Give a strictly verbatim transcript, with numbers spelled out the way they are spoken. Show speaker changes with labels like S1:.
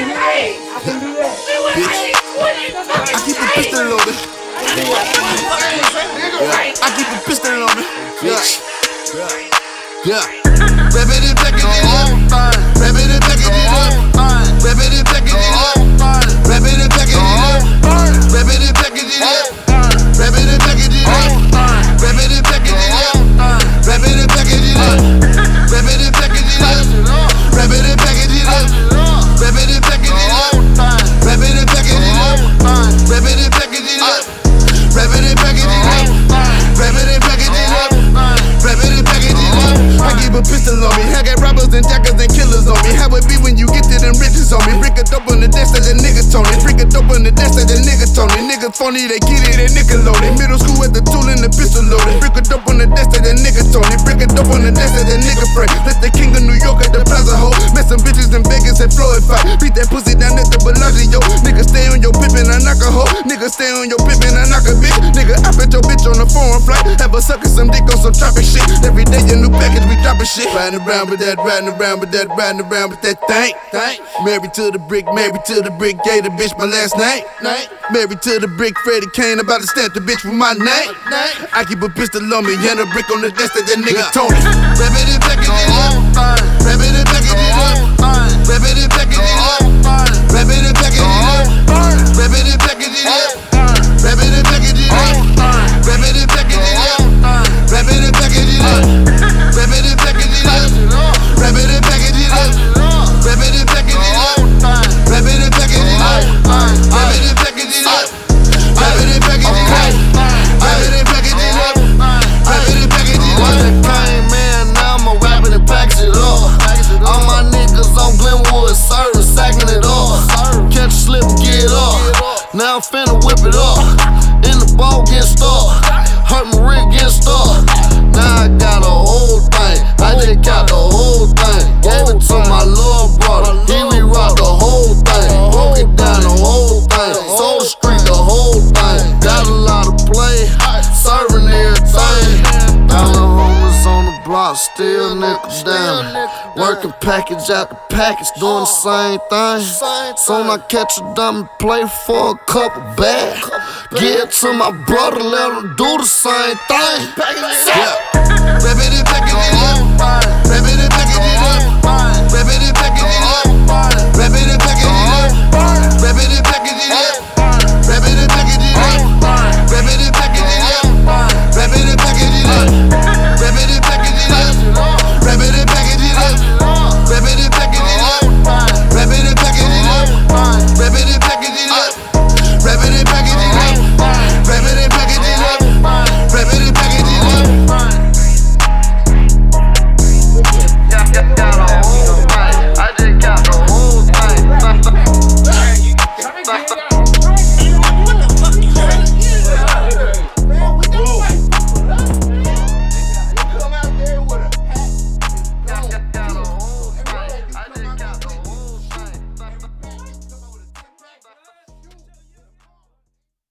S1: I keep a pistol loaded. Yeah. I keep a pistol on me. Yeah. Yeah. Rabbit and package it up. Rabbit and package it up. Rabbit and package it up. Rabbit and package it up. Rabbit and package it up. Rabbit and package it up. Rabbit and package it up. Rabbit and package it up. Rabbit and package it up. Rabbit and package it up. Rabbit and package it up. Rabbit and package it up. Rabbit and package it up. Rabbit and package it up. Rabbit and package it up. Rabbit and package it up. I keep a pistol on me. I got robbers and jackers and killers on me. How it be when you get to them riches on me? Brick a dope on the desk that the nigga Tony. Brick a dope on the desk that the nigga Tony. Niggas phony, they get it, they Nickelodeon. Middle school at the tool and the pistol loaded. Brick a dope on the desk that the nigga Tony. Brick a dope on the desk that the nigga Frank. Let the king of New York at the Plaza Ho. Met some bitches in Vegas and Floyd fight. Beat that pussy down at the Bellagio. Nigga stay on your pippin', I knock a hoe. Nigga stay on your pippin', I knock a bitch. Nigga, I bet your bitch on a foreign flight. Have a sucker some dick on some tropic shit. Every day a new package, we dropping shit. Riding around with that, riding around with that, riding around with that thing. Married to the brick, married to the brick, gave the bitch my last name. Married to the brick, Freddie Kane, about to stamp the bitch with my name. I keep a pistol on me and a brick on the desk that that nigga Tony. Rabbit and package it up. Rabbit and package it up. Rabbit and package it up. Rabbit and package it up. Rabbit and package it up. Rabbit and package it up. Rabbit and package it up. Rabbit and package it up. Rabbit and package it up. Rabbit and package it up. Rabbit and package it up. Rabbit and package it up. Rabbit and package it up. Rabbit and package it up. Rabbit and package it up. Rabbit and package it up.
S2: Once it came in, now I'ma wrap it and package it up. All my niggas on Glenwood, serving, sacking it up. Catch a slip, get up. Now I'm finna whip it up. In the ball, get stuck. Hurt my rig, get stuck. Now I got a whole thing. I just got the whole thing. Gave it to my little brother. He re-rocked the whole thing. Broke it down the whole thing. Sold the street the whole thing. Got a lot of play. Serving everything. Down the homeless on the block, still nickel down. Working package out the package, doing the same thing. Soon I catch a dummy, play for a couple bags. Give it to my brother, let him do the same thing.
S1: Yeah. Rabbit and package it up.